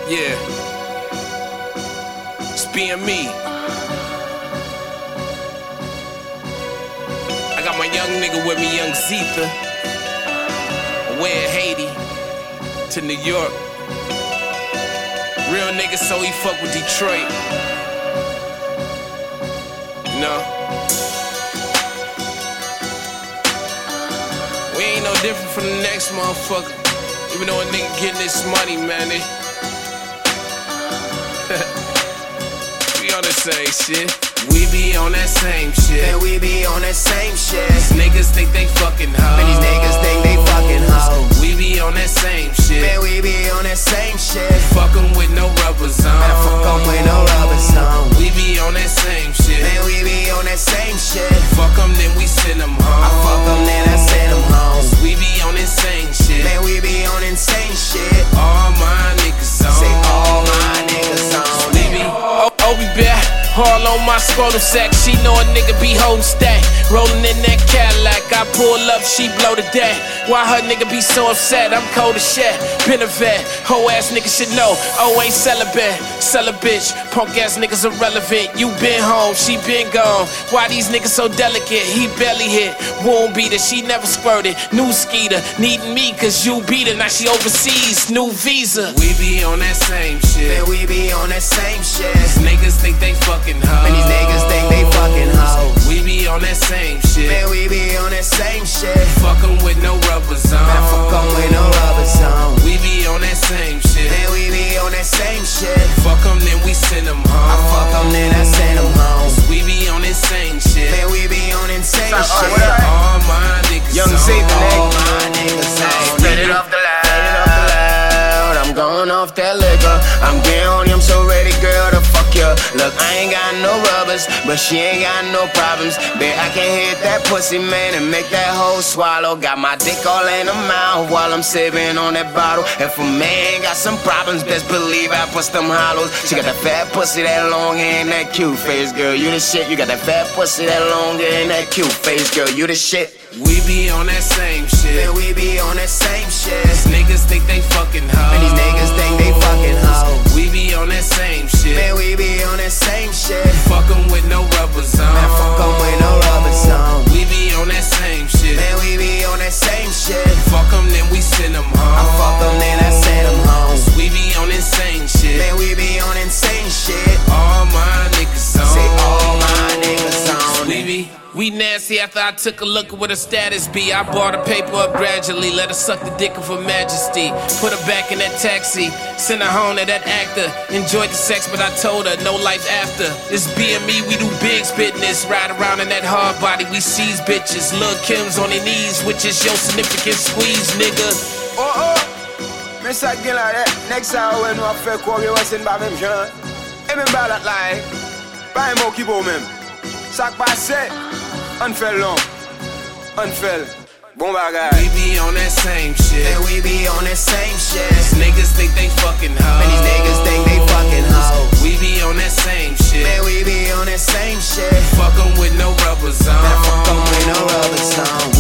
Yeah. It's being me. I got my young nigga with me, young Zetha. Away in Haiti to New York. Real nigga, so he fuck with Detroit. You know? We ain't no different from the next motherfucker. Even though a nigga getting this money, man, we on the same shit. We be on that same shit. Man, we be on that same shit. These niggas think they fucking hoes. Man, these niggas think they fucking hoes. We be on that same shit. Man, we be on that same shit. Fuck 'em with no rubbers on. Man, fuck 'em with no rubbers on. We be on that same shit. Man, we be on that same shit. Fuck 'em, then we send 'em home. I fuck 'em, then I send 'em home. We be on insane shit. Man, we be on insane shit. All my niggas on. Say all my niggas on. We be, oh, we back. All on my scrotum sack, she know a nigga be holding stack. Rolling in that Cadillac, I pull up, she blow the deck. Why her nigga be so upset? I'm cold as shit, been a vet. Hoe ass nigga should know, oh ain't celibate. Sell a bitch, punk ass niggas irrelevant. You been home, she been gone. Why these niggas so delicate? He barely hit, won't beat her, she never squirted. New skeeter, needing me cause you beat her. Now she overseas, new visa. We be on that same shit. Man, we be on that same shit. These niggas think they fucking hoes. Man, these niggas think they fucking hoes. We be on that same shit. Man, we be on that same shit. Fuck 'em with no rubbers on. Man, fuck 'em with no rubbers on. We be on that same shit. Man, we be on that same shit. Fuck 'em, then we send 'em home. I fuck 'em, then I send 'em home. We be on insane shit. Man, we be on insane What shit. up? All my niggas Young on. Zetha, All nigga. my niggas on. Set it off the loud. I'm going off that liquor. I'm getting on you, I'm so ready, girl, to fuck you. Look, I ain't got no rubbers, but she ain't got no problems. Bet I can hit that pussy, man, and make that hoe swallow. Got my dick all in her mouth while I'm sipping on that bottle. If a man got some problems, best believe I bust them hollows. She got that fat pussy, that long hair, and that cute face, girl, you the shit. You got that fat pussy, that long hair, and that cute face, girl, you the shit. We be on that same shit. Man, we be on that same shit. These niggas think they fucking hoes. Man, these niggas think they fucking hoes. We be on that same shit. Man, we be on that same shit. Fuck 'em with no rubbers on. Man, fuck 'em with no rubbers on. We be on that same shit. Man, we be on that same shit. Fuck 'em, then we send 'em home. I fuck 'em, then I send 'em home. We be on insane shit. Man, we be on insane shit. All my niggas on. Say all my niggas on. We nasty after I took a look at what her status be. I bought her paper up gradually, let her suck the dick of her majesty. Put her back in that taxi, send her home to that actor. Enjoyed the sex, but I told her no life after. This B&Me, we do big business. Ride around in that hard body, we seize bitches. Lil' Kim's on their knees, which is your significant squeeze, nigga. Oh, mais ça gagne là, next hour when nous fait quoi, we was in ba même genre. Et même ba la like, pas un mot qui vaut même. Ça passe, on fait long, on fait bon bagage. We be on that same shit. Man, we be on that same shit. These niggas think they fucking hoes. Man, these niggas think they fucking hoes. We be on that same shit. Man, we be on that same shit. Fuck 'em with no rubbers on. Man, fuck 'em with no rubbers on.